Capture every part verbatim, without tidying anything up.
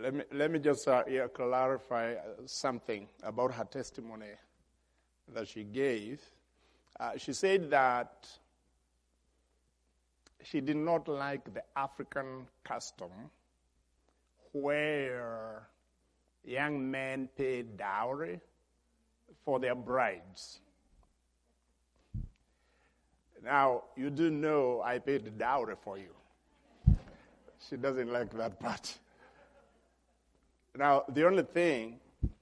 let me let me just uh, yeah, clarify something about her testimony that she gave. Uh, she said that she did not like the African custom where young men pay dowry for their brides. Now, you do know I paid the dowry for you. She doesn't like that part. Now, the only thing,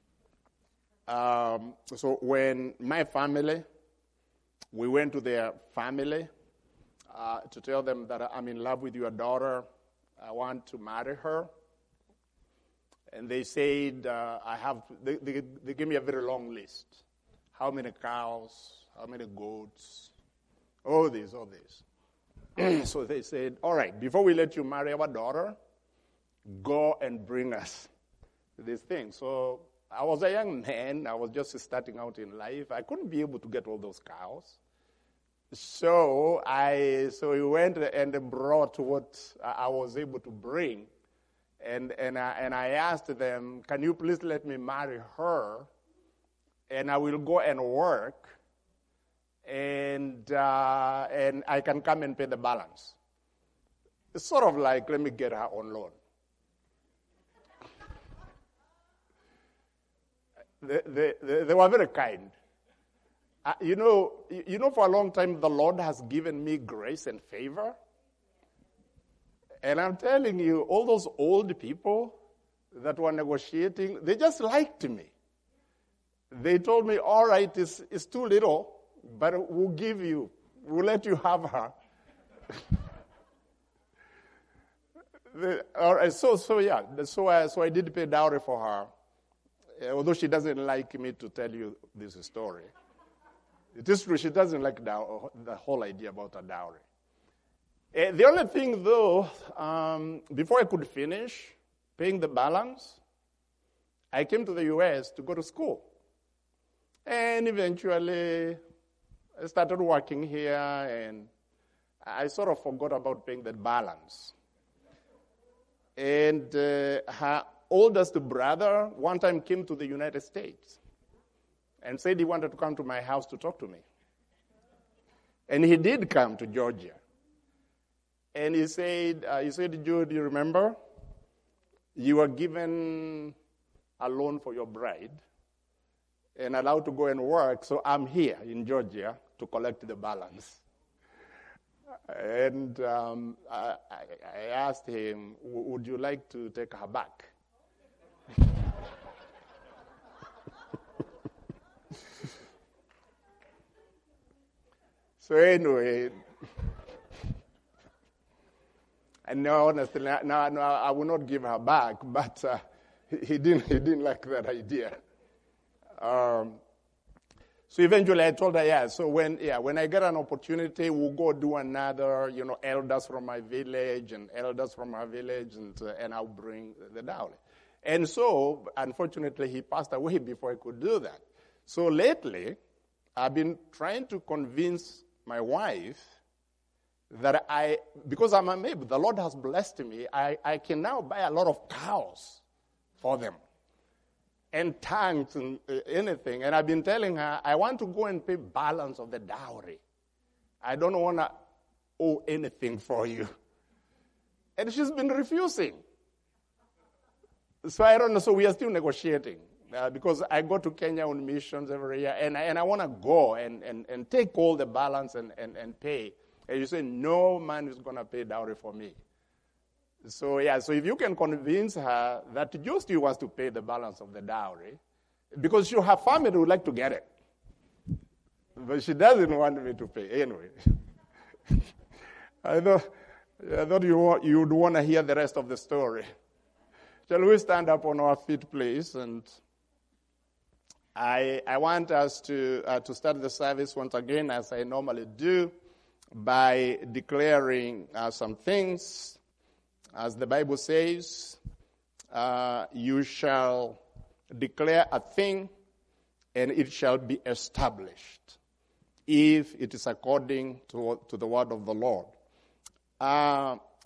um, so when my family, we went to their family uh, to tell them that I'm in love with your daughter, I want to marry her. And they said, uh, I have, they, they, they gave me a very long list. How many cows, how many goats, all this, all this. So they said, all right, before we let you marry our daughter, go and bring us this thing. So I was a young man. I was just starting out in life. I couldn't be able to get all those cows. So I so we went and brought what I was able to bring. And and I, and I asked them, can you please let me marry her? And I will go and work. And uh, and I can come and pay the balance. It's sort of like, let me get her on loan. They, they, they, they were very kind. Uh, you know, you know, for a long time, the Lord has given me grace and favor. And I'm telling you, all those old people that were negotiating, they just liked me. They told me, all right, it's, it's too little, but we'll give you, we'll let you have her. the, all right, so, so yeah, so I, so I did pay dowry for her. Although she doesn't like me to tell you this story. It is true, she doesn't like dow- the whole idea about a dowry. Uh, the only thing, though, um, before I could finish paying the balance, I came to the U S to go to school. And eventually, I started working here, and I sort of forgot about paying the balance. And uh, her oldest brother one time came to the United States and said he wanted to come to my house to talk to me. And he did come to Georgia. And he said, uh, he said, Jude, you remember? You were given a loan for your bride and allowed to go and work, so I'm here in Georgia to collect the balance. And um, I, I asked him, would you like to take her back? So anyway, and no, honestly, no, no, I will not give her back. But uh, he didn't, he didn't like that idea. Um, so eventually, I told her, yeah. So when, yeah, when I get an opportunity, we'll go do another, you know, elders from my village and elders from our village, and uh, and I'll bring the dowry. And so, unfortunately, he passed away before I could do that. So lately, I've been trying to convince my wife that I, because I'm a maybe, the Lord has blessed me, I, I can now buy a lot of cows for them and tanks and uh, anything. And I've been telling her, I want to go and pay balance of the dowry. I don't want to owe anything for you. And she's been refusing. So I don't know, so we are still negotiating. Uh, because I go to Kenya on missions every year, and I, and I want to go and, and, and take all the balance and, and, and pay. And you say, no man is going to pay dowry for me. So, yeah, so if you can convince her that just you wants to pay the balance of the dowry, because she, her family would like to get it. But she doesn't want me to pay. Anyway, I thought, I thought you, want, you would want to hear the rest of the story. Shall we stand up on our feet, please? And I, I want us to uh, to start the service once again, as I normally do, by declaring uh, some things. As the Bible says, uh, you shall declare a thing, and it shall be established, if it is according to, to the word of the Lord. Uh,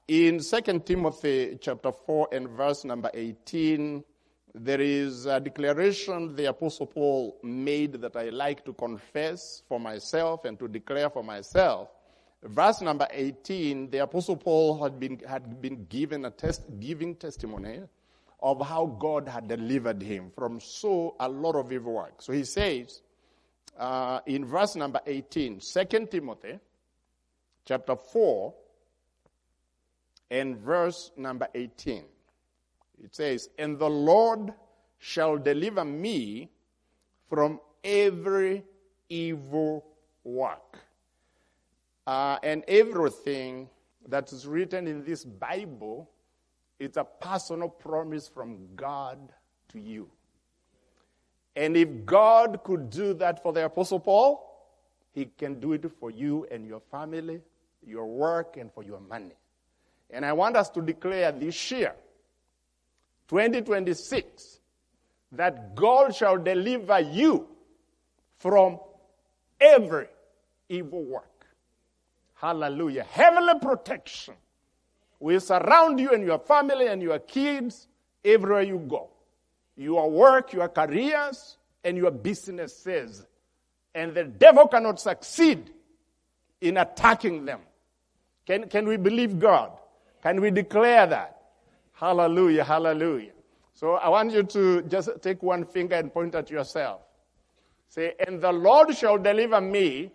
in Second Timothy chapter four and verse number eighteen, there is a declaration the Apostle Paul made that I like to confess for myself and to declare for myself. Verse number eighteen, the Apostle Paul had been, had been given a test, giving testimony of how God had delivered him from so a lot of evil work. So he says, uh, in verse number eighteen, Second Timothy chapter four and verse number eighteen. It says, and the Lord shall deliver me from every evil work. Uh, and everything that is written in this Bible, it's a personal promise from God to you. And if God could do that for the Apostle Paul, he can do it for you and your family, your work, and for your money. And I want us to declare this year, twenty twenty-six, that God shall deliver you from every evil work. Hallelujah. Heavenly protection will surround you and your family and your kids everywhere you go. Your work, your careers, and your businesses. And the devil cannot succeed in attacking them. Can, can we believe God? Can we declare that? Hallelujah, hallelujah. So I want you to just take one finger and point at yourself. Say, and the Lord shall deliver me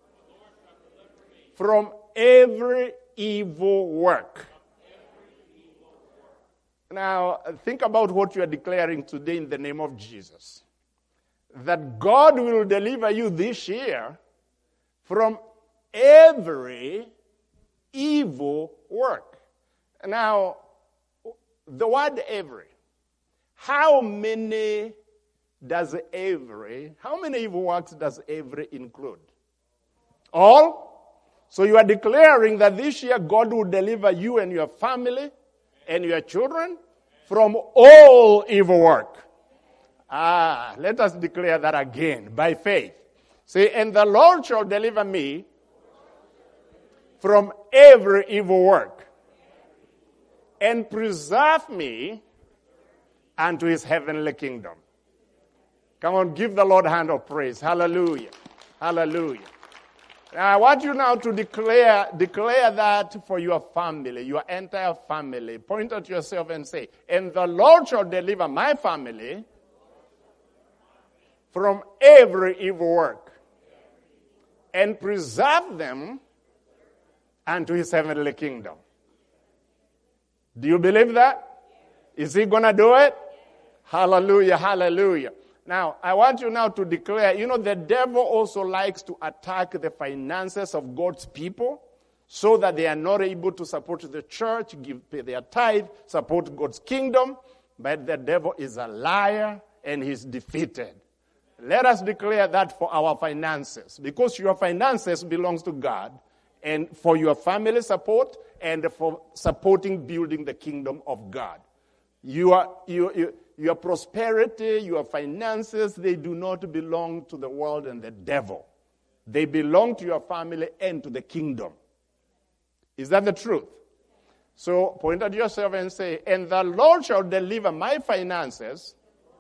from every evil work. Now, think about what you are declaring today in the name of Jesus. That God will deliver you this year from every evil work. Now, the word every, how many does every, how many evil works does every include? All? So you are declaring that this year God will deliver you and your family and your children from all evil work. Ah, let us declare that again by faith. Say, and the Lord shall deliver me from every evil work and preserve me unto his heavenly kingdom. Come on, give the Lord a hand of praise. Hallelujah. Hallelujah. Now, I want you now to declare, declare that for your family, your entire family. Point at yourself and say, and the Lord shall deliver my family from every evil work and preserve them unto his heavenly kingdom. Do you believe that? Is he going to do it? Hallelujah, hallelujah. Now, I want you now to declare, you know, the devil also likes to attack the finances of God's people so that they are not able to support the church, give pay their tithe, support God's kingdom. But the devil is a liar and he's defeated. Let us declare that for our finances, because your finances belongs to God, and for your family support and for supporting building the kingdom of God. You are, you, you, your prosperity, your finances, they do not belong to the world and the devil. They belong to your family and to the kingdom. Is that the truth? So point at yourself and say, and the Lord shall deliver my finances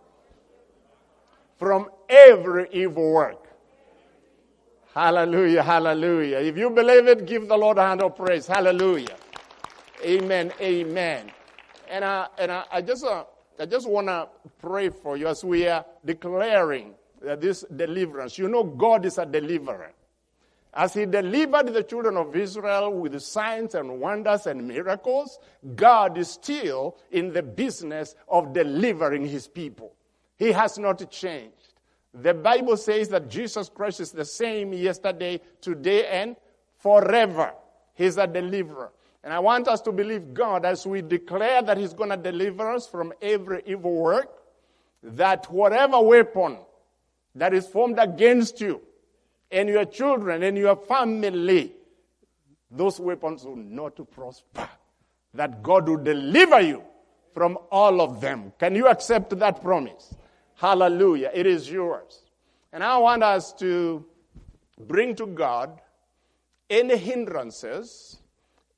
from every evil work. Hallelujah, hallelujah. If you believe it, give the Lord a hand of praise. Hallelujah. Amen, amen. And I, and I, I just uh, I just want to pray for you as we are declaring uh, this deliverance. You know, God is a deliverer. As he delivered the children of Israel with signs and wonders and miracles, God is still in the business of delivering his people. He has not changed. The Bible says that Jesus Christ is the same yesterday, today, and forever. He's a deliverer. And I want us to believe God as we declare that he's going to deliver us from every evil work, that whatever weapon that is formed against you and your children and your family, those weapons will not prosper. That God will deliver you from all of them. Can you accept that promise? Hallelujah. It is yours. And I want us to bring to God any hindrances,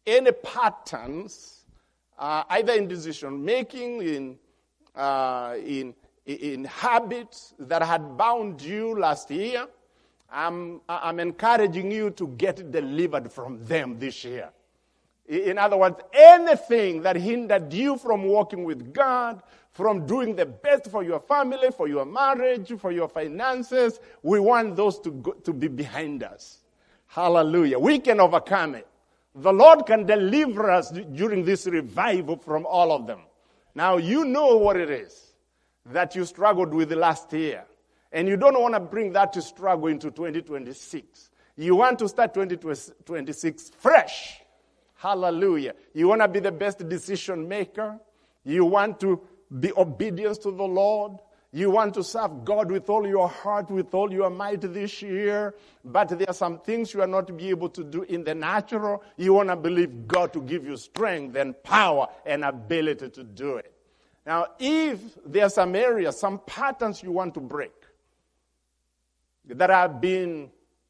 any patterns, uh, either in decision making, in, uh, in, in habits that had bound you last year, I'm, I'm encouraging you to get delivered from them this year. In other words, anything that hindered you from walking with God, from doing the best for your family, for your marriage, for your finances, we want those to go, to be behind us. Hallelujah. We can overcome it. The Lord can deliver us during this revival from all of them. Now, you know what it is that you struggled with last year. And you don't want to bring that to struggle into twenty twenty-six. You want to start twenty twenty-six fresh. Hallelujah. You want to be the best decision maker. You want to be obedient to the Lord. You want to serve God with all your heart, with all your might this year. But there are some things you are not be able to do in the natural. You want to believe God to give you strength and power and ability to do it. Now, if there are some areas, some patterns you want to break that have been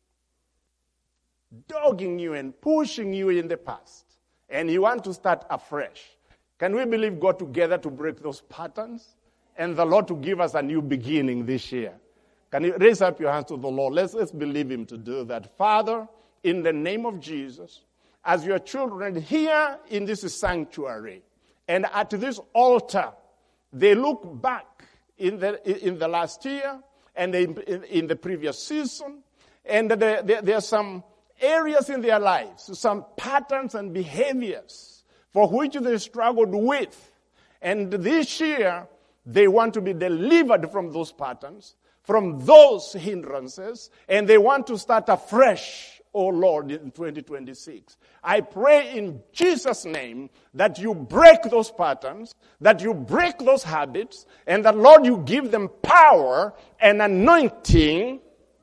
dogging you and pushing you in the past, and you want to start afresh, can we believe God together to break those patterns and the Lord to give us a new beginning this year? Can you raise up your hands to the Lord? Let's, let's believe him to do that. Father, in the name of Jesus, as your children here in this sanctuary and at this altar, they look back in the, in the last year and in, in, in the previous season, and there, there, there are some areas in their lives, some patterns and behaviors for which they struggled with. And this year, they want to be delivered from those patterns, from those hindrances, and they want to start afresh, oh Lord, in twenty twenty-six. I pray in Jesus' name that you break those patterns, that you break those habits, and that, Lord, you give them power and anointing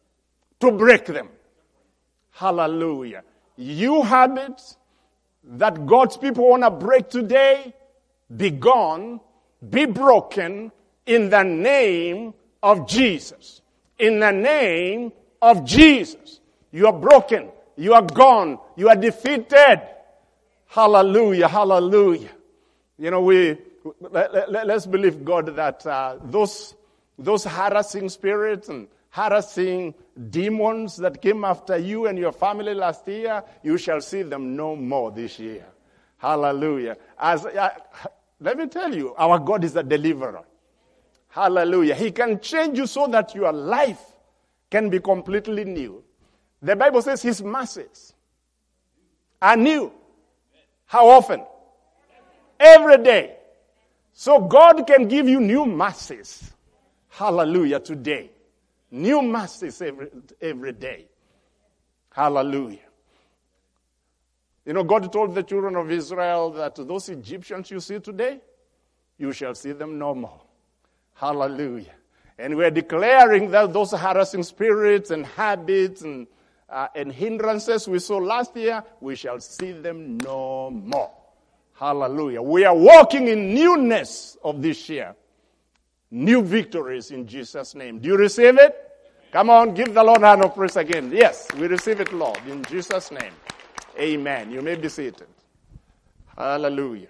to break them. Hallelujah. You habits that God's people want to break today, be gone, be broken in the name of Jesus. In the name of Jesus. You are broken. You are gone. You are defeated. Hallelujah. Hallelujah. You know, we let, let, let's believe God that uh, those those harassing spirits and harassing demons that came after you and your family last year, you shall see them no more this year. Hallelujah. As uh, let me tell you, our God is a deliverer. Hallelujah. He can change you so that your life can be completely new. The Bible says his mercies are new. How often? Every day. So God can give you new mercies. Hallelujah, today. New mercies every, every day. Hallelujah. You know, God told the children of Israel that those Egyptians you see today, you shall see them no more. Hallelujah. And we're declaring that those harassing spirits and habits and, uh, and hindrances we saw last year, we shall see them no more. Hallelujah. We are walking in newness of this year. New victories in Jesus' name. Do you receive it? Come on, give the Lord a hand of praise again. Yes, we receive it, Lord, in Jesus' name. Amen. You may be seated. Hallelujah.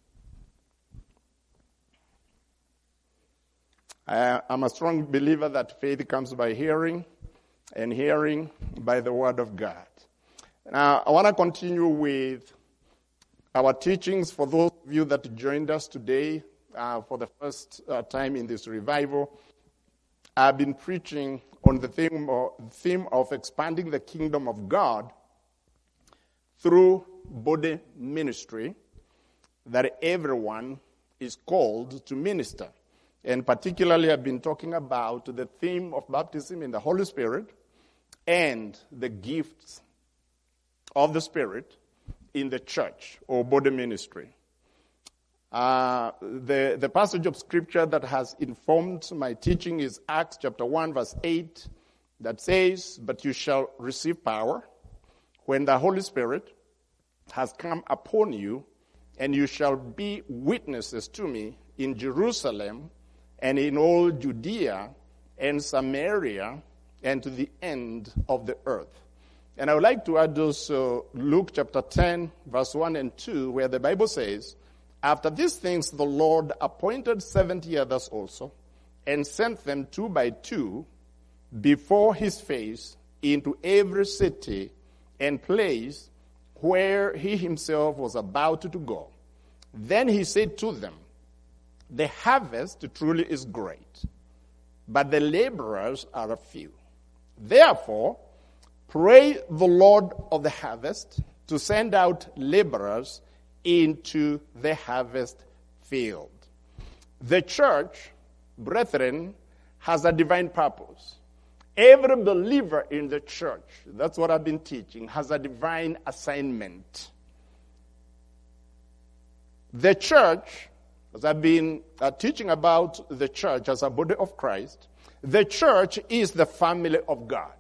I, I'm a strong believer that faith comes by hearing, and hearing by the word of God. Now, I want to continue with our teachings for those of you that joined us today uh, for the first uh, time in this revival. I've been preaching on the theme of, theme of expanding the kingdom of God through body ministry, that everyone is called to minister. And particularly I've been talking about the theme of baptism in the Holy Spirit and the gifts of the Spirit in the church or body ministry. Uh, the, the passage of scripture that has informed my teaching is Acts chapter one verse eight, that says, "But you shall receive power when the Holy Spirit has come upon you, and you shall be witnesses to me in Jerusalem and in all Judea and Samaria and to the end of the earth." And I would like to add also Luke chapter ten, verse one and two, where the Bible says, after these things the Lord appointed seventy others also, and sent them two by two before his face into every city and place where he himself was about to go. Then he said to them, the harvest truly is great, but the laborers are a few. Therefore, pray the Lord of the harvest to send out laborers into the harvest field. The church, brethren, has a divine purpose. Every believer in the church, that's what I've been teaching, has a divine assignment. The church, as I've been uh, teaching about the church as a body of Christ, the church is the family of God.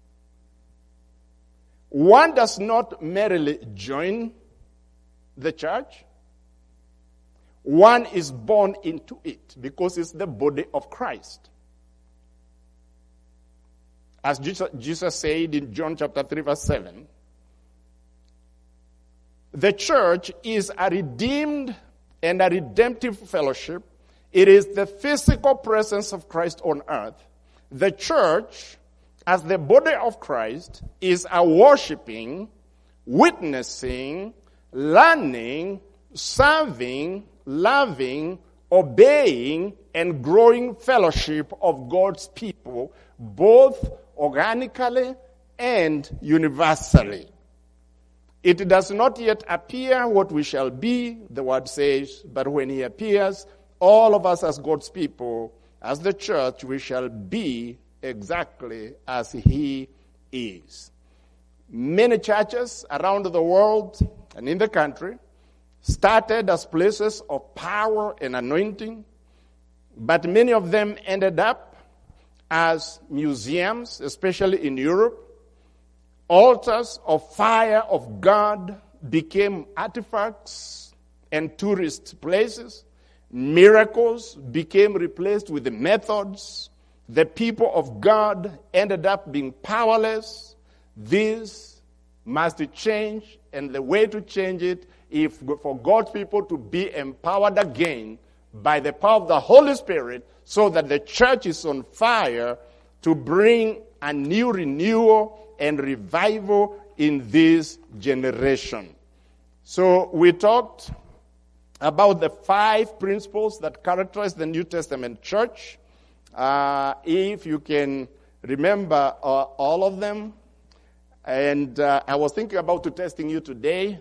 One does not merely join the church. One is born into it because it's the body of Christ. As Jesus, Jesus said in John chapter three, verse seven, the church is a redeemed and a redemptive fellowship. It is the physical presence of Christ on earth. The church, as the body of Christ, is a worshiping, witnessing, learning, serving, loving, obeying, and growing fellowship of God's people, both organically and universally. It does not yet appear what we shall be, the word says, but when he appears, all of us as God's people, as the church, we shall be exactly as he is. Many churches around the world and in the country started as places of power and anointing, but many of them ended up as museums, especially in Europe. Altars of fire of God became artifacts and tourist places. Miracles became replaced with the methods. The people of God ended up being powerless. This must change, and the way to change it is for God's people to be empowered again by the power of the Holy Spirit, so that the church is on fire to bring a new renewal and revival in this generation. So we talked about the five principles that characterize the New Testament church. Uh, if you can remember uh, all of them. And uh, I was thinking about to testing you today,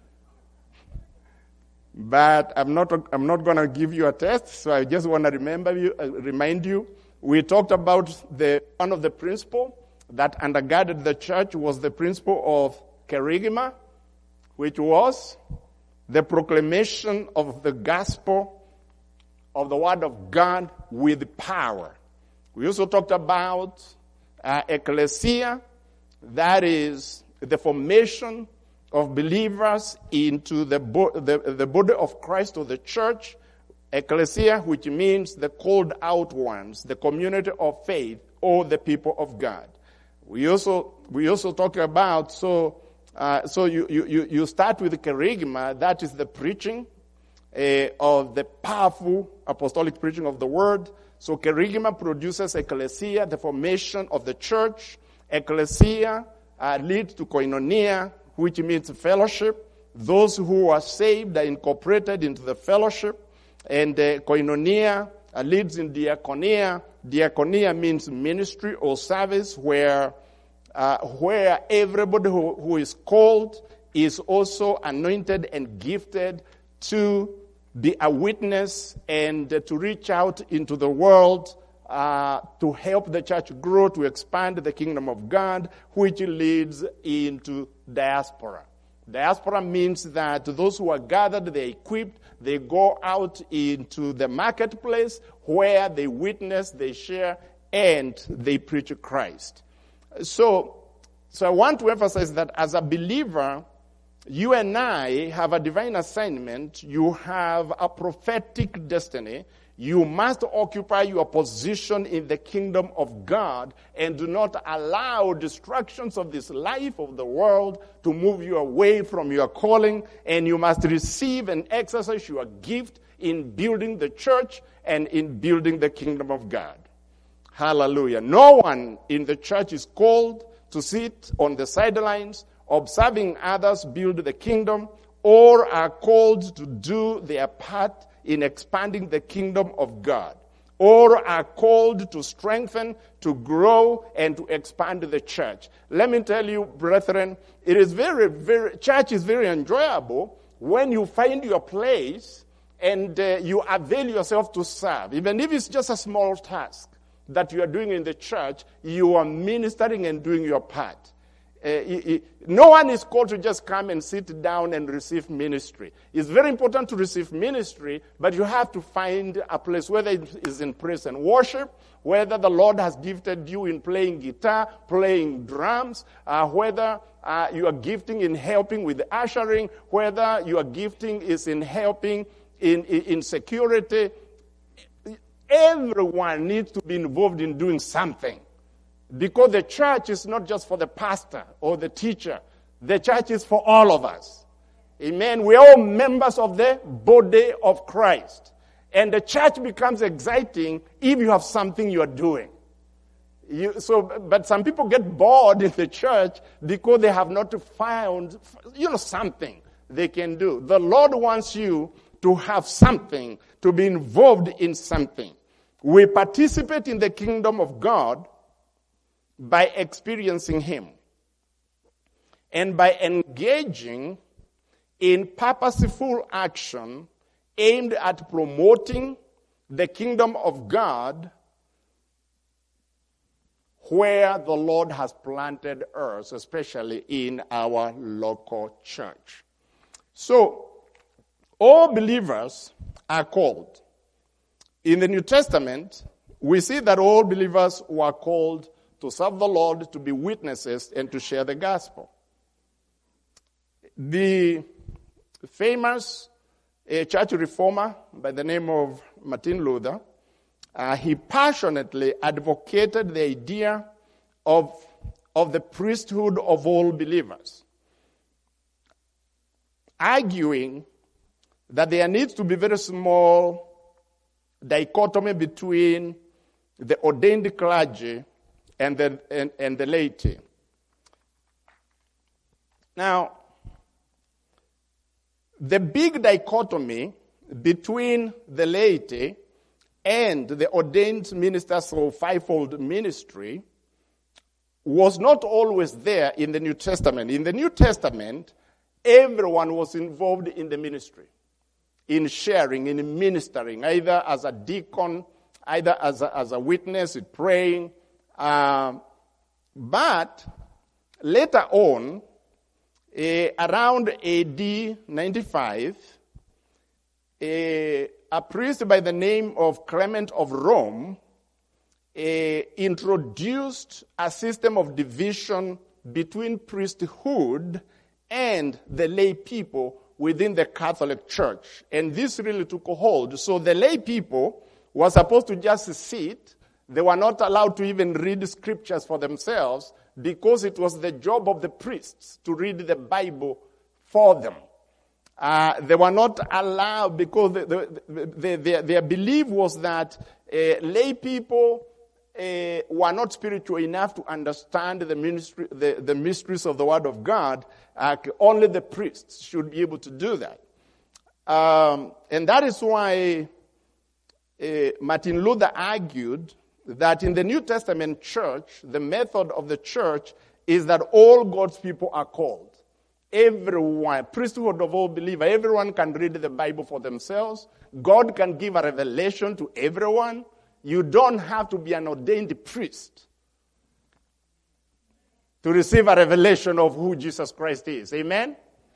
but I'm not. I'm not going to give you a test. So I just want to remember you, uh, remind you. We talked about the one of the principle that undergirded the church was the principle of kerygma, which was the proclamation of the gospel of the word of God with power. We also talked about uh, ecclesia, that is the formation of believers into the, bo- the, the body of Christ or the church. Ecclesia, which means the called out ones, the community of faith, or the people of God. We also we also talk about so uh, so you, you you start with kerygma, that is the preaching uh, of the powerful apostolic preaching of the word. So kerygma produces ecclesia, the formation of the church. Ecclesia uh, leads to koinonia, which means fellowship. Those who are saved are incorporated into the fellowship. And uh, koinonia uh, leads in diaconia. Diaconia means ministry or service where uh, where everybody who, who is called is also anointed and gifted to be a witness and uh, to reach out into the world uh, to help the church grow, to expand the kingdom of God, which leads into diaspora. Diaspora means that those who are gathered, they're equipped, they go out into the marketplace where they witness, they share, and they preach Christ. So, so I want to emphasize that as a believer, you and I have a divine assignment. You have a prophetic destiny. You must occupy your position in the kingdom of God and do not allow distractions of this life, of the world, to move you away from your calling. And you must receive and exercise your gift in building the church and in building the kingdom of God. Hallelujah. No one in the church is called to sit on the sidelines observing others build the kingdom, or are called to do their part in expanding the kingdom of God, or are called to strengthen, to grow, and to expand the church. Let me tell you, brethren, it is very, very, church is very enjoyable when you find your place and uh, you avail yourself to serve. Even if it's just a small task that you are doing in the church, you are ministering and doing your part. Uh, he, he, no one is called to just come and sit down and receive ministry. It's very important to receive ministry, but you have to find a place, whether it is in praise and worship, whether the Lord has gifted you in playing guitar, playing drums, uh, whether uh, you are gifting in helping with ushering, whether your gifting is in helping in, in, in security. Everyone needs to be involved in doing something. Because the church is not just for the pastor or the teacher. The church is for all of us. Amen. We are all members of the body of Christ. And the church becomes exciting if you have something you are doing. You, so, but some people get bored in the church because they have not found, you know, something they can do. The Lord wants you to have something, to be involved in something. We participate in the kingdom of God by experiencing Him and by engaging in purposeful action aimed at promoting the kingdom of God where the Lord has planted us, especially in our local church. So, all believers are called. In the New Testament, we see that all believers were called to serve the Lord, to be witnesses, and to share the gospel. The famous uh, church reformer by the name of Martin Luther, uh, he passionately advocated the idea of, of the priesthood of all believers, arguing that there needs to be very small dichotomy between the ordained clergy and the, and, and the laity. Now, the big dichotomy between the laity and the ordained ministers of fivefold ministry was not always there in the New Testament. In the New Testament, everyone was involved in the ministry, in sharing, in ministering, either as a deacon, either as a, as a witness, in praying. Uh, but later on, uh, around A D ninety-five, uh, a priest by the name of Clement of Rome uh, introduced a system of division between priesthood and the lay people within the Catholic Church. And this really took hold. So the lay people were supposed to just sit. They were not allowed to even read scriptures for themselves because it was the job of the priests to read the Bible for them. Uh, they were not allowed because the, the, the, the, their belief was that uh, lay people uh, were not spiritual enough to understand the, ministry, the, the mysteries of the Word of God. Uh, only the priests should be able to do that. Um, and that is why uh, Martin Luther argued that in the New Testament church, the method of the church is that all God's people are called. Everyone, priesthood of all believers, everyone can read the Bible for themselves. God can give a revelation to everyone. You don't have to be an ordained priest to receive a revelation of who Jesus Christ is. Amen?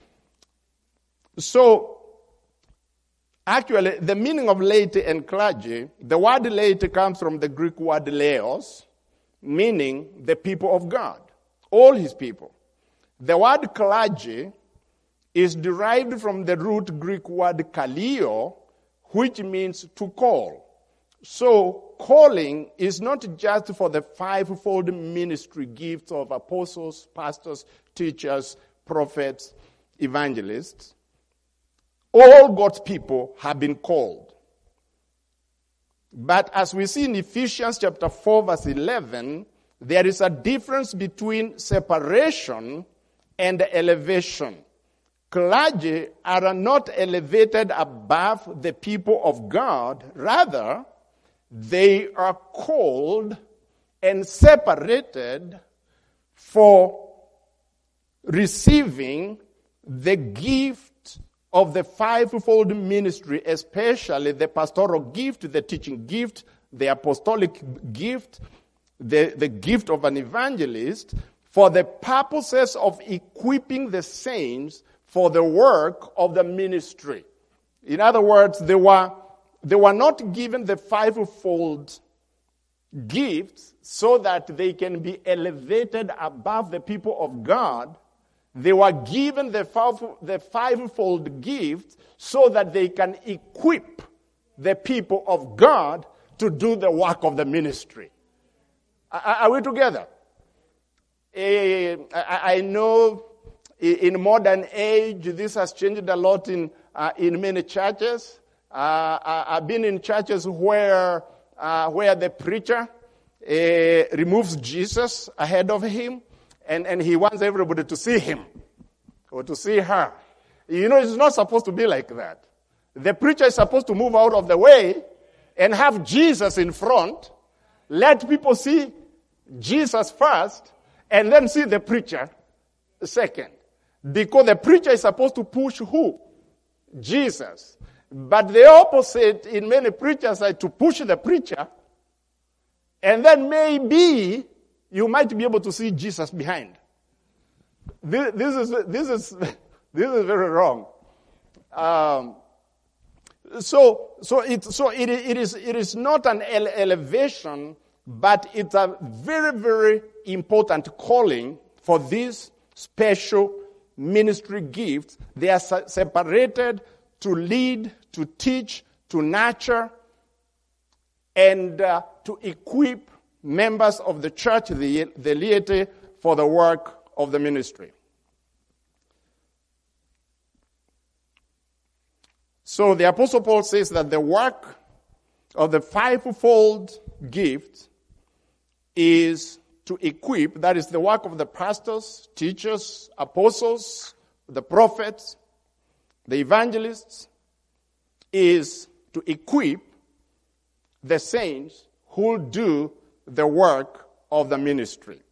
So, actually, the meaning of laity and clergy, the word laity comes from the Greek word laos, meaning the people of God, all his people. The word clergy is derived from the root Greek word kaleo, which means to call. So, calling is not just for the fivefold ministry gifts of apostles, pastors, teachers, prophets, evangelists. All God's people have been called. But as we see in Ephesians chapter four, verse eleven, there is a difference between separation and elevation. Clergy are not elevated above the people of God. Rather, they are called and separated for receiving the gift of the fivefold ministry, especially the pastoral gift, the teaching gift, the apostolic gift, the, the gift of an evangelist, for the purposes of equipping the saints for the work of the ministry. In other words, they were, they were not given the fivefold gifts so that they can be elevated above the people of God. They were given the five, the fivefold gift so that they can equip the people of God to do the work of the ministry. Are, are we together? Uh, I, I know in modern age, this has changed a lot in uh, in many churches. Uh, I've been in churches where uh, where the preacher uh, removes Jesus ahead of him, and, and he wants everybody to see him or to see her. You know, it's not supposed to be like that. The preacher is supposed to move out of the way and have Jesus in front. Let people see Jesus first, and then see the preacher second. Because the preacher is supposed to push who? Jesus. But the opposite in many preachers are to push the preacher, and then maybe you might be able to see Jesus behind. This, this is this is this is very wrong. Um, so so it so it it is it is not an ele- elevation, but it's a very very important calling for these special ministry gifts. They are separated to lead, to teach, to nurture, and uh, to equip members of the church, the, the laity, for the work of the ministry. So the Apostle Paul says that the work of the fivefold gift is to equip, that is the work of the pastors, teachers, apostles, the prophets, the evangelists, is to equip the saints who do the work of the ministry.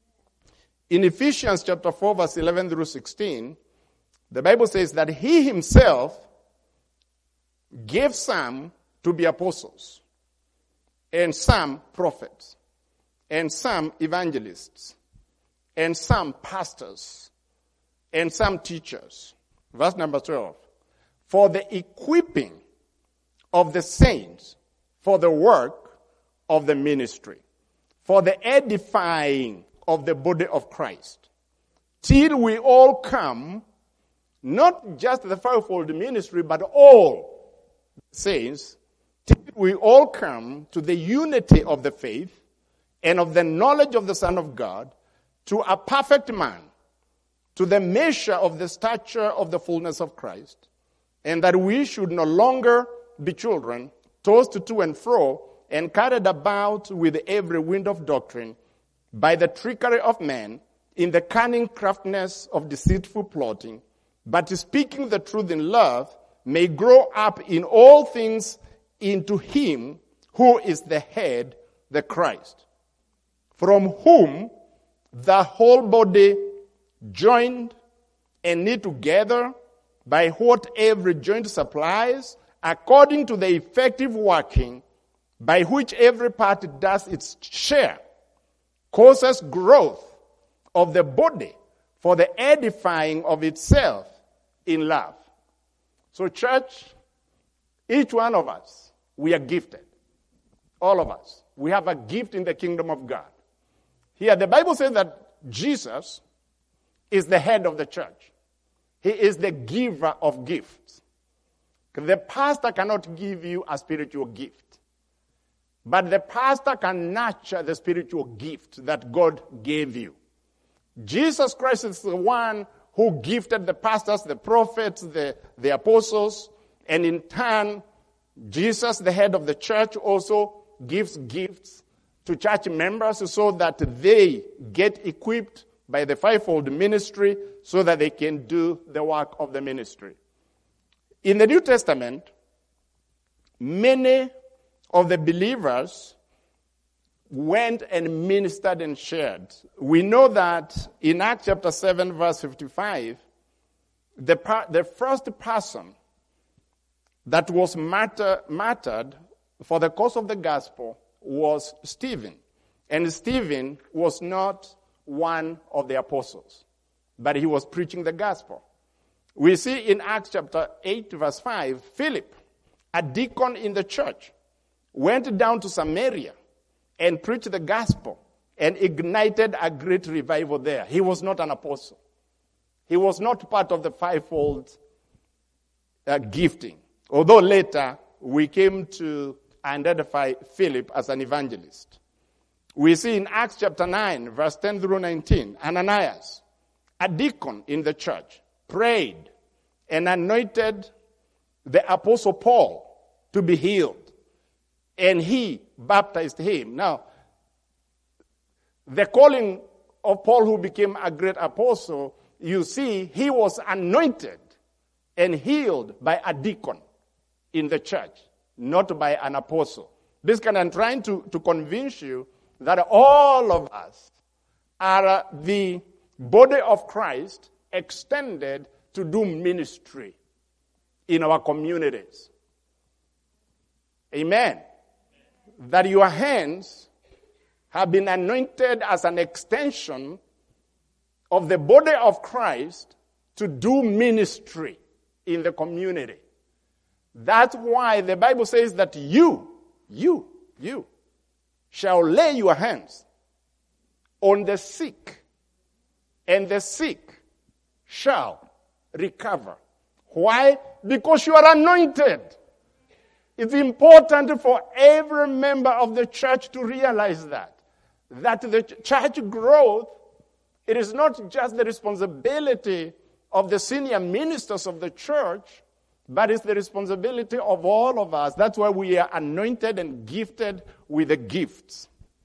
In Ephesians chapter four, verse eleven through sixteen, the Bible says that he himself gave some to be apostles, and some prophets, and some evangelists, and some pastors, and some teachers. Verse number twelve. For the equipping of the saints for the work of the ministry, for the edifying of the body of Christ, till we all come, not just the fivefold ministry, but all saints, till we all come to the unity of the faith and of the knowledge of the Son of God, to a perfect man, to the measure of the stature of the fullness of Christ, and that we should no longer be children, tossed to and fro, and carried about with every wind of doctrine, by the trickery of men, in the cunning craftiness of deceitful plotting, but speaking the truth in love, may grow up in all things into him who is the head, the Christ, from whom the whole body, joined and knit together by what every joint supplies, according to the effective working by which every part does its share, causes growth of the body for the edifying of itself in love. So church, each one of us, we are gifted. All of us. We have a gift in the kingdom of God. Here, the Bible says that Jesus is the head of the church. He is the giver of gifts. The pastor cannot give you a spiritual gift. But the pastor can nurture the spiritual gift that God gave you. Jesus Christ is the one who gifted the pastors, the prophets, the, the apostles, and in turn, Jesus, the head of the church, also gives gifts to church members so that they get equipped by the fivefold ministry so that they can do the work of the ministry. In the New Testament, many of the believers went and ministered and shared. We know that in Acts chapter seven, verse fifty-five, the, par- the first person that was martyr- martyred for the cause of the gospel was Stephen. And Stephen was not one of the apostles, but he was preaching the gospel. We see in Acts chapter eight, verse five, Philip, a deacon in the church, went down to Samaria and preached the gospel and ignited a great revival there. He was not an apostle. He was not part of the fivefold uh, gifting. Although later we came to identify Philip as an evangelist. We see in Acts chapter nine, verse ten through nineteen, Ananias, a deacon in the church, prayed and anointed the apostle Paul to be healed. And he baptized him. Now, the calling of Paul, who became a great apostle, you see, he was anointed and healed by a deacon in the church, not by an apostle. This kind of trying to, to convince you that all of us are the body of Christ extended to do ministry in our communities. Amen. That your hands have been anointed as an extension of the body of Christ to do ministry in the community. That's why the Bible says that you, you, you shall lay your hands on the sick, and the sick shall recover. Why? Because you are anointed. It's important for every member of the church to realize that. That the church growth, it is not just the responsibility of the senior ministers of the church, but it's the responsibility of all of us. That's why we are anointed and gifted with the gifts.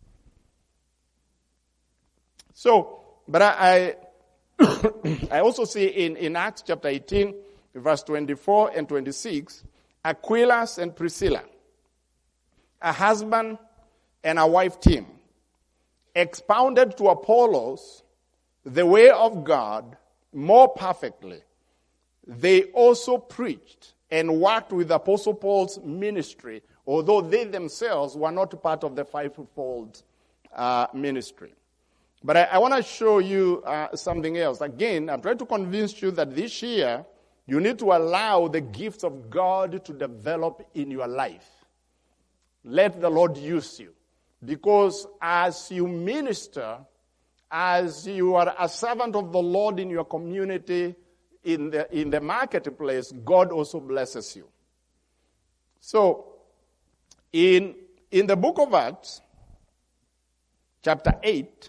So, but I, I, I also see in, in Acts chapter eighteen, verse twenty-four and twenty-six, Aquila and Priscilla, a husband and a wife team, expounded to Apollos the way of God more perfectly. They also preached and worked with Apostle Paul's ministry, although they themselves were not part of the fivefold uh, ministry. But I, I want to show you uh, something else. Again, I'm trying to convince you that this year, you need to allow the gifts of God to develop in your life. Let the Lord use you. Because as you minister, as you are a servant of the Lord in your community, in the, in the marketplace, God also blesses you. So, in, in the book of Acts, chapter eight,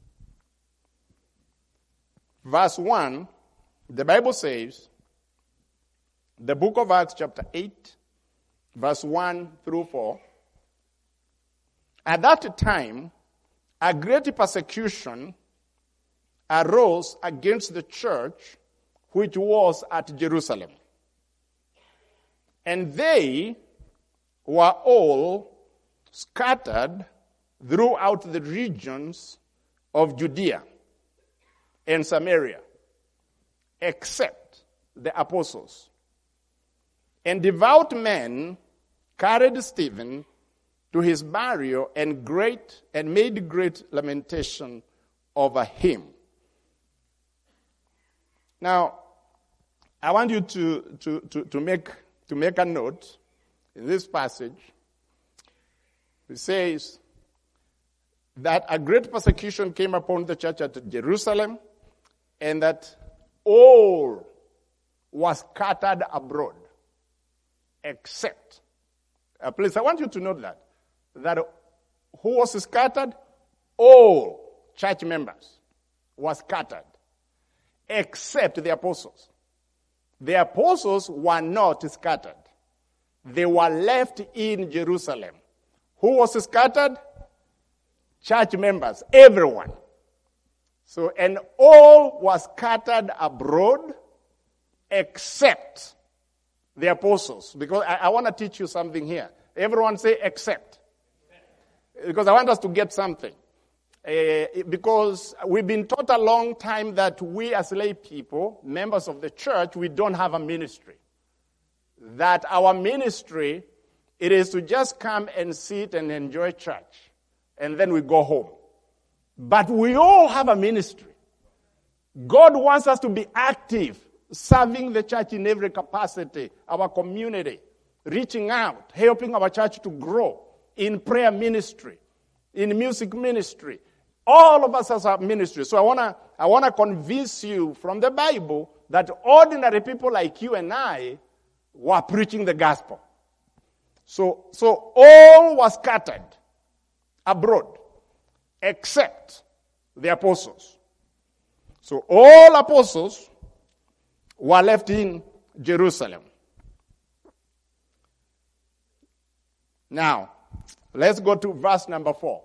verse one, the Bible says, the book of Acts chapter eight, verse one through four, at that time, a great persecution arose against the church which was at Jerusalem. And they were all scattered throughout the regions of Judea and Samaria, except the apostles. And devout men carried Stephen to his burial and great and made great lamentation over him. Now, I want you to, to, to, to make to make a note in this passage. It says that a great persecution came upon the church at Jerusalem, and that all was scattered abroad. Except, uh, please, I want you to note that, that who was scattered? All church members were scattered, except the apostles. The apostles were not scattered. They were left in Jerusalem. Who was scattered? Church members, everyone. So, and all was scattered abroad except the apostles. Because I, I want to teach you something here. Everyone say except. Because I want us to get something. Uh, because we've been taught a long time that we as lay people, members of the church, we don't have a ministry. That our ministry, it is to just come and sit and enjoy church. And then we go home. But we all have a ministry. God wants us to be active, serving the church in every capacity, our community, reaching out, helping our church to grow in prayer ministry, in music ministry. All of us has a ministry. So I want to I want to convince you from the Bible that ordinary people like you and I were preaching the gospel. So, so all was scattered abroad except the apostles. So all apostles were left in Jerusalem. Now, let's go to verse number four.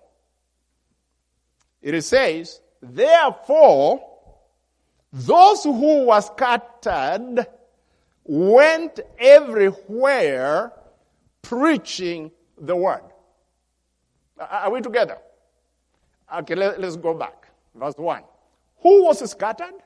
It says, therefore, those who were scattered went everywhere preaching the word. Are we together? Okay, let, let's go back. Verse one. Who was scattered?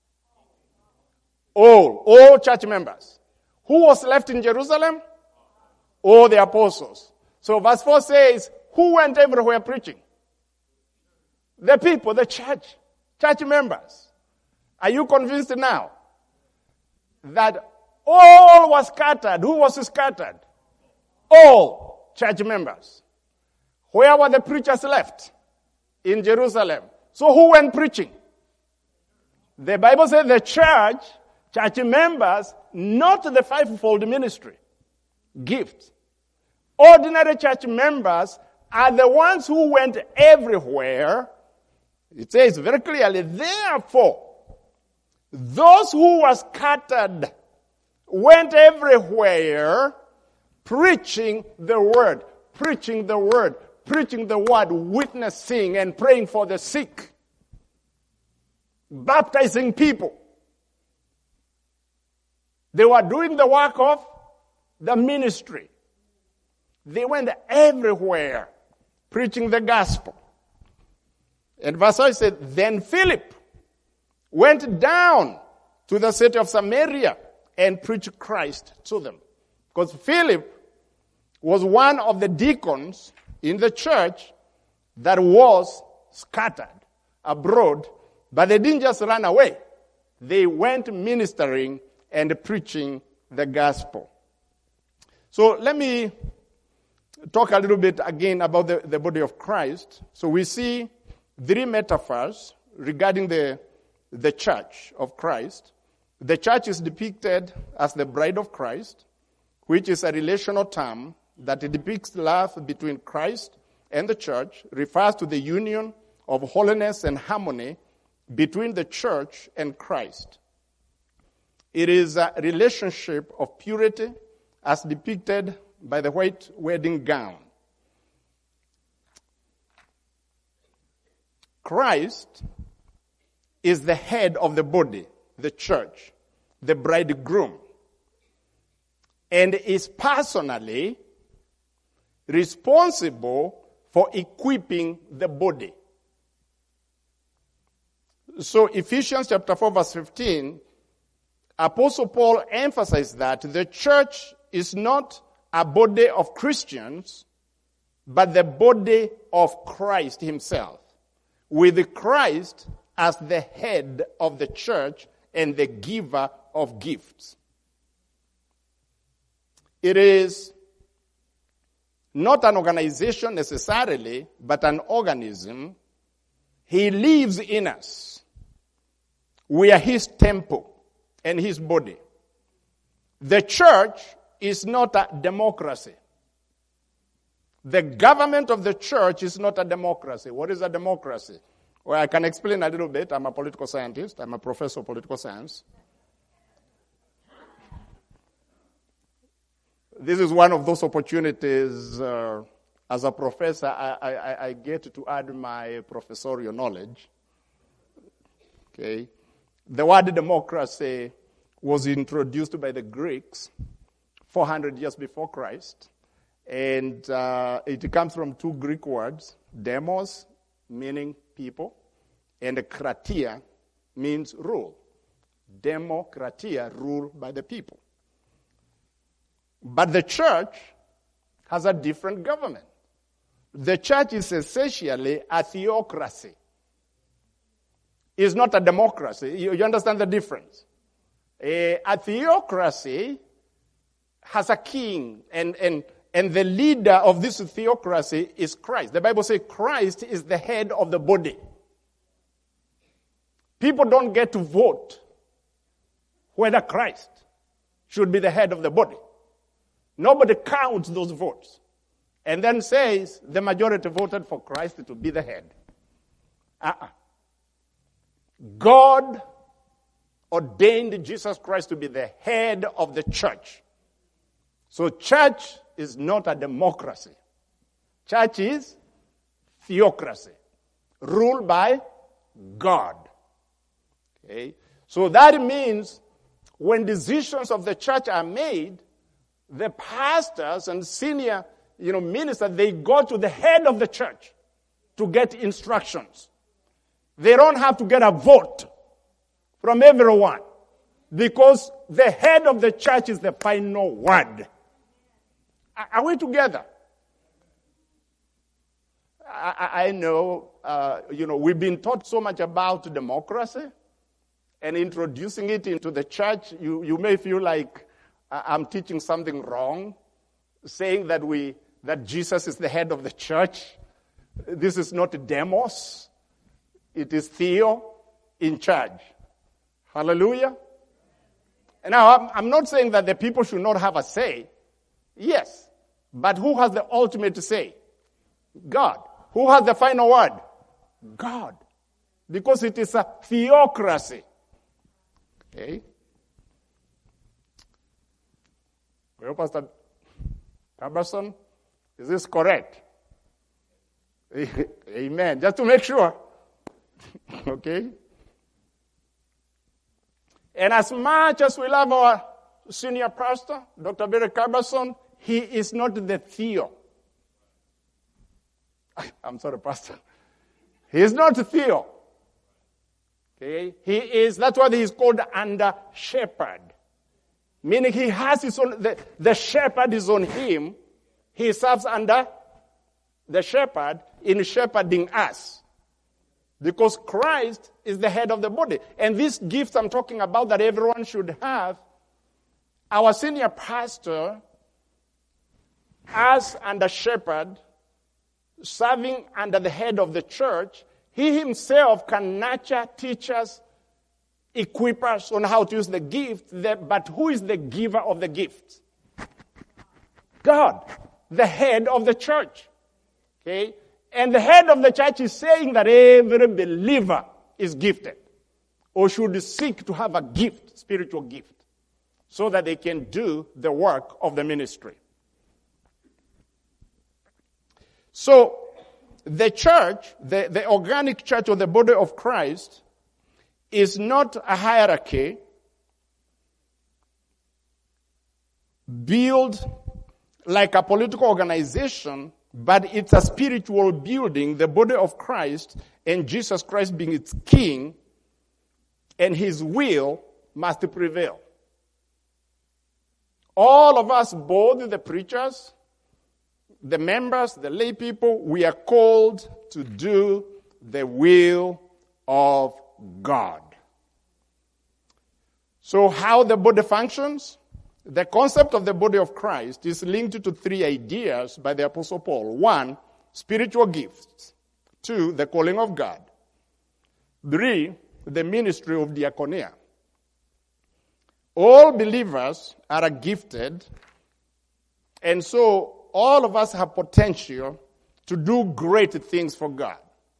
All. All church members. Who was left in Jerusalem? All the apostles. So verse four says, who went everywhere preaching? The people, the church, church members. Are you convinced now that all was scattered? Who was scattered? All church members. Where were the preachers left? In Jerusalem. So who went preaching? The Bible says the church, church members, not the fivefold ministry, gifts. Ordinary church members are the ones who went everywhere. It says very clearly, therefore, those who were scattered went everywhere preaching the word, preaching the word, preaching the word, witnessing and praying for the sick, baptizing people. They were doing the work of the ministry. They went everywhere preaching the gospel. And verse five said, then Philip went down to the city of Samaria and preached Christ to them. Because Philip was one of the deacons in the church that was scattered abroad, but they didn't just run away. They went ministering and preaching the gospel. So let me talk a little bit again about the, the body of Christ. So we see three metaphors regarding the, the church of Christ. The church is depicted as the bride of Christ, which is a relational term that depicts love between Christ and the church, refers to the union of holiness and harmony between the church and Christ. It is a relationship of purity as depicted by the white wedding gown. Christ is the head of the body, the church, the bridegroom, and is personally responsible for equipping the body. So Ephesians chapter four verse fifteen, Apostle Paul emphasized that the church is not a body of Christians, but the body of Christ himself, with Christ as the head of the church and the giver of gifts. It is not an organization necessarily, but an organism. He lives in us. We are his temple and his body. The church is not a democracy. The government of the church is not a democracy. What is a democracy? Well, I can explain a little bit. I'm a political scientist. I'm a professor of political science. This is one of those opportunities uh, as a professor I, I, I get to add my professorial knowledge. Okay, the word democracy was introduced by the Greeks four hundred years before Christ, and uh, it comes from two Greek words: demos, meaning people, and kratia means rule. Demokratia, rule by the people. But the church has a different government. The church is essentially a theocracy. It's not a democracy. You, you understand the difference? A, a theocracy has a king, and, and, and the leader of this theocracy is Christ. The Bible says Christ is the head of the body. People don't get to vote whether Christ should be the head of the body. Nobody counts those votes and then says the majority voted for Christ to be the head. Uh-uh. God ordained Jesus Christ to be the head of the church. So church is not a democracy. Church is theocracy, ruled by God. Okay? So that means when decisions of the church are made, the pastors and senior, you know, ministers, they go to the head of the church to get instructions. They don't have to get a vote from everyone because the head of the church is the final word. Are we together? I, I know, uh, you know, we've been taught so much about democracy and introducing it into the church. You, you may feel like I'm teaching something wrong, saying that we that Jesus is the head of the church. This is not demos. It is Theo in charge. Hallelujah. And now, I'm, I'm not saying that the people should not have a say. Yes. But who has the ultimate say? God. Who has the final word? God. Because it is a theocracy. Okay? Well, Pastor Carberson, is this correct? Amen. Just to make sure. Okay? And as much as we love our senior pastor, Doctor Barry Carberson, he is not the Theo. I'm sorry, Pastor. He is not Theo. Okay? He is, that's why he is called under shepherd. Meaning he has his own, the, the shepherd is on him. He serves under the shepherd in shepherding us. Because Christ is the head of the body. And these gifts I'm talking about that everyone should have, our senior pastor, as under shepherd, serving under the head of the church, he himself can nurture, teach us, equip us on how to use the gift, but who is the giver of the gift? God, the head of the church. Okay? And the head of the church is saying that every believer is gifted or should seek to have a gift, spiritual gift, so that they can do the work of the ministry. So, the church, the, the organic church or the body of Christ, is not a hierarchy built like a political organization, but it's a spiritual building, the body of Christ, and Jesus Christ being its king, and his will must prevail. All of us, both the preachers, the members, the lay people, we are called to do the will of God. So how the body functions? The concept of the body of Christ is linked to three ideas by the Apostle Paul. One, spiritual gifts. Two, the calling of God. Three, the ministry of diaconia. All believers are gifted, and so all of us have potential to do great things for God.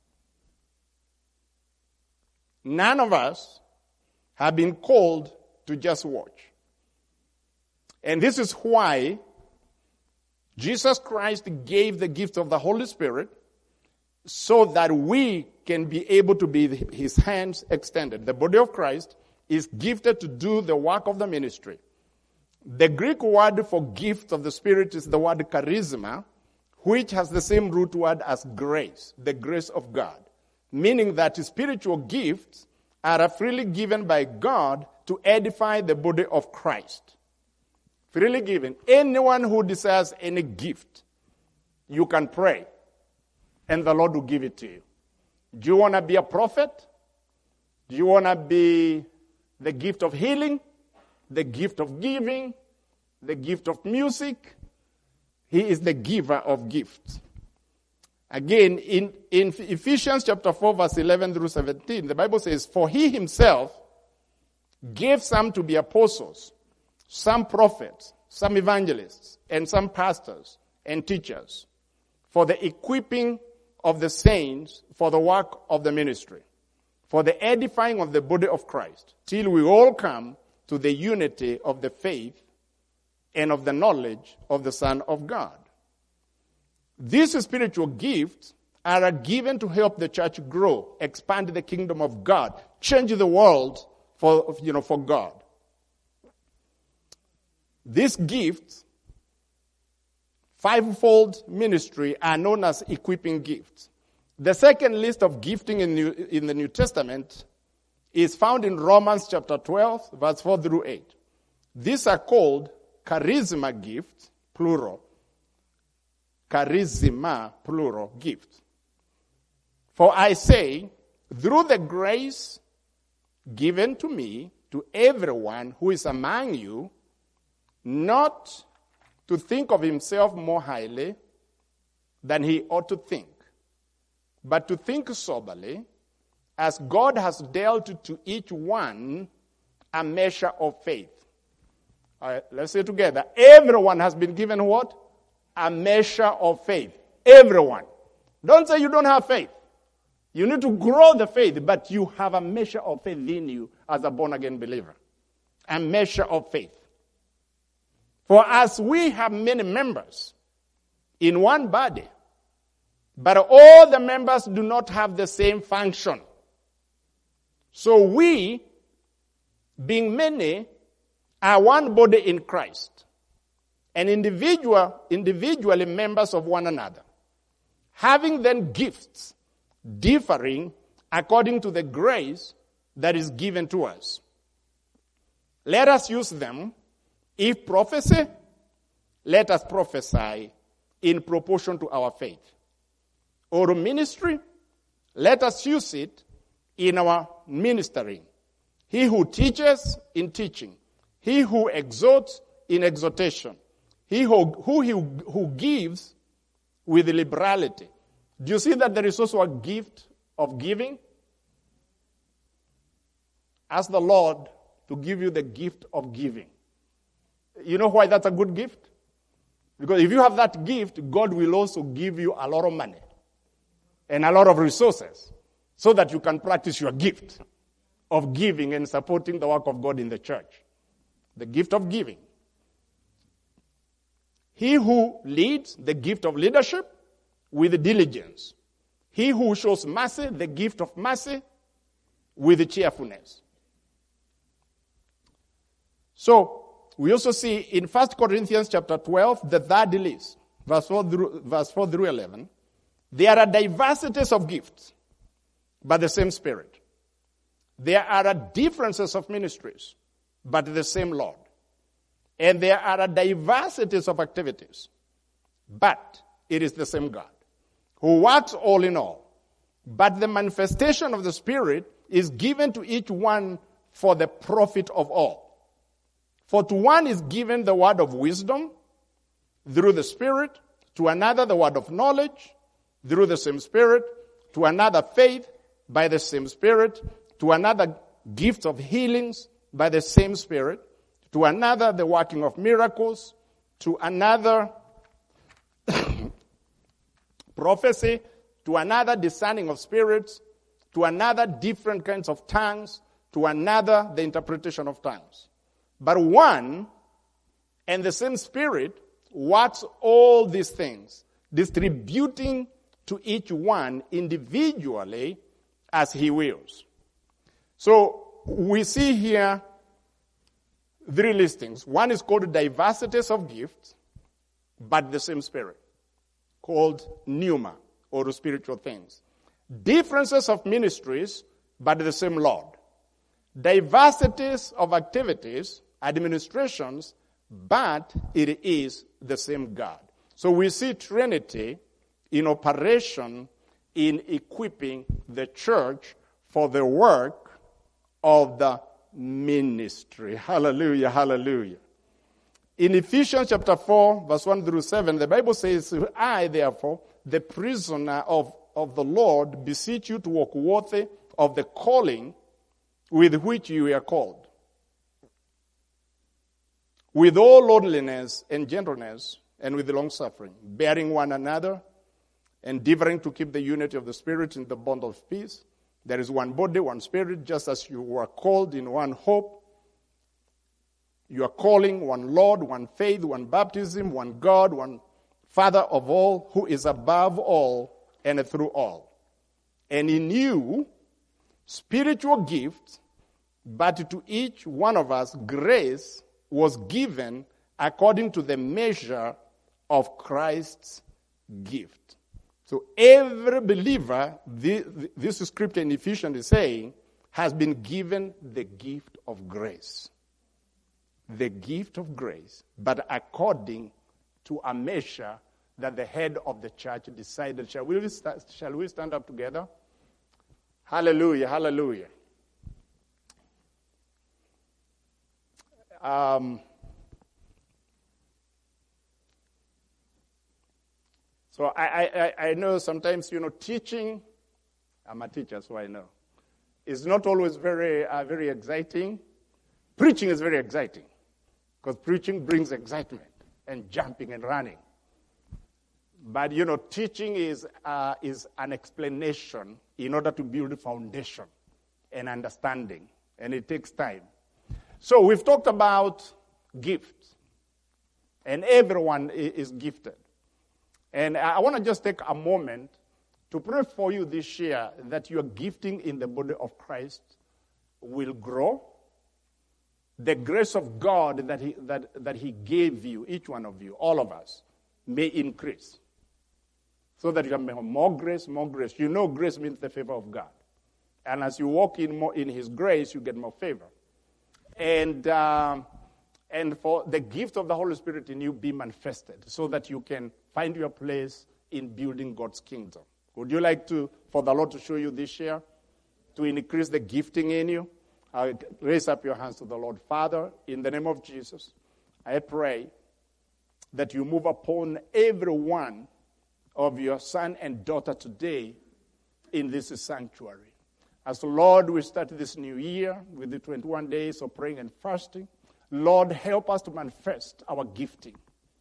None of us have been called to just watch. And this is why Jesus Christ gave the gift of the Holy Spirit, so that we can be able to be his hands extended. The body of Christ is gifted to do the work of the ministry. The Greek word for gift of the Spirit is the word charisma, which has the same root word as grace, the grace of God, meaning that spiritual gifts are freely given by God to edify the body of Christ. Freely given. Anyone who desires any gift, you can pray, and the Lord will give it to you. Do you want to be a prophet? Do you want to be the gift of healing, the gift of giving, the gift of music? He is the giver of gifts. Again, in, in Ephesians chapter four, verse eleven through seventeen, the Bible says, "For he himself gave some to be apostles, some prophets, some evangelists, and some pastors and teachers, for the equipping of the saints for the work of the ministry, for the edifying of the body of Christ, till we all come to the unity of the faith and of the knowledge of the Son of God." These spiritual gifts are given to help the church grow, expand the kingdom of God, change the world for, you know, for God. These gifts, fivefold ministry, are known as equipping gifts. The second list of gifting in, New, in the New Testament is found in Romans chapter twelve, verse four through eight. These are called charisma gifts, plural. Charisma, plural, gift. "For I say, through the grace given to me, to everyone who is among you, not to think of himself more highly than he ought to think, but to think soberly, as God has dealt to each one a measure of faith." All right, let's say together. Everyone has been given what? A measure of faith. Everyone. Don't say you don't have faith. You need to grow the faith, but you have a measure of faith in you as a born-again believer. A measure of faith. "For as we have many members in one body, but all the members do not have the same function, so we, being many, are one body in Christ, and individual, individually members of one another, having then gifts differing according to the grace that is given to us. Let us use them. If prophecy, let us prophesy in proportion to our faith. Or ministry, let us use it in our ministering. He who teaches, in teaching. He who exhorts, in exhortation. He who, who, he, who gives with liberality. Do you see that there is also a gift of giving? Ask the Lord to give you the gift of giving. You know why that's a good gift? Because if you have that gift, God will also give you a lot of money and a lot of resources so that you can practice your gift of giving and supporting the work of God in the church. The gift of giving. He who leads, the gift of leadership, with diligence. He who shows mercy, the gift of mercy, with cheerfulness. So, we also see in First Corinthians chapter twelve, the third list, verse four through, verse four through eleven, there are diversities of gifts, but the same Spirit. There are differences of ministries, but the same Lord. And there are diversities of activities, but it is the same God, who works all in all. But the manifestation of the Spirit is given to each one for the profit of all. For to one is given the word of wisdom through the Spirit, to another the word of knowledge through the same Spirit, to another faith by the same Spirit, to another gifts of healings by the same Spirit, to another the working of miracles, to another prophecy, to another discerning of spirits, to another different kinds of tongues, to another the interpretation of tongues. But one and the same Spirit works all these things, distributing to each one individually as he wills. So we see here three listings. One is called diversities of gifts, but the same Spirit, called pneuma, or spiritual things. Differences of ministries, but the same Lord. Diversities of activities, administrations, but it is the same God. So we see Trinity in operation in equipping the church for the work of the ministry. Hallelujah, hallelujah. In Ephesians chapter four, verse one through seven, the Bible says, I, therefore, the prisoner of, of the Lord, beseech you to walk worthy of the calling with which you are called, with all lordliness and gentleness, and with long-suffering, bearing one another, endeavoring to keep the unity of the Spirit in the bond of peace. There is one body, one Spirit, just as you were called in one hope. You are calling, one Lord, one faith, one baptism, one God, one Father of all, who is above all and through all. And in you, spiritual gifts, but to each one of us, grace was given according to the measure of Christ's gift. So every believer, this, this scripture in Ephesians is saying, has been given the gift of grace. The gift of grace, but according to a measure that the head of the church decided. Shall we, st- shall we stand up together? Hallelujah, hallelujah. Um, so I, I, I know sometimes, you know, teaching, I'm a teacher, so I know, is not always very, uh, very exciting. Preaching is very exciting, because preaching brings excitement and jumping and running. But, you know, teaching is uh, is an explanation in order to build a foundation and understanding, and it takes time. So we've talked about gifts, and everyone is gifted. And I want to just take a moment to pray for you this year that your gifting in the body of Christ will grow. The grace of God that he, that, that he gave you, each one of you, all of us, may increase. So that you can have more grace, more grace. You know grace means the favor of God. And as you walk in more in his grace, you get more favor. And um, and for the gift of the Holy Spirit in you be manifested so that you can find your place in building God's kingdom. Would you like to, for the Lord to show you this year, to increase the gifting in you? Uh, raise up your hands to the Lord. Father, in the name of Jesus, I pray that you move upon every one of your son and daughter today in this sanctuary. As the Lord, we start this new year with the twenty-one days of praying and fasting. Lord, help us to manifest our gifting.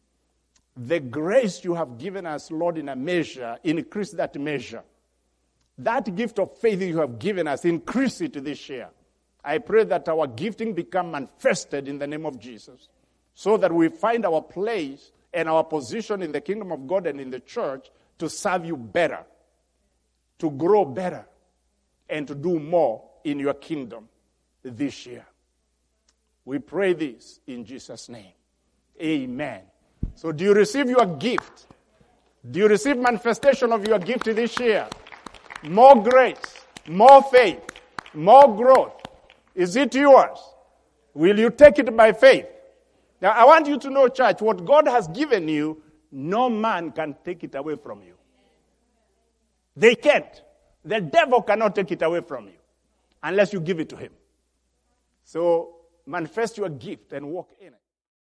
The grace you have given us, Lord, in a measure, increase that measure. That gift of faith you have given us, increase it this year. I pray that our gifting become manifested in the name of Jesus, so that we find our place and our position in the kingdom of God and in the church to serve you better, to grow better, and to do more in your kingdom this year. We pray this in Jesus' name. Amen. So do you receive your gift? Do you receive manifestation of your gift this year? More grace, more faith, more growth. Is it yours? Will you take it by faith? Now, I want you to know, church, what God has given you, no man can take it away from you. They can't. The devil cannot take it away from you unless you give it to him. So manifest your gift and walk in it.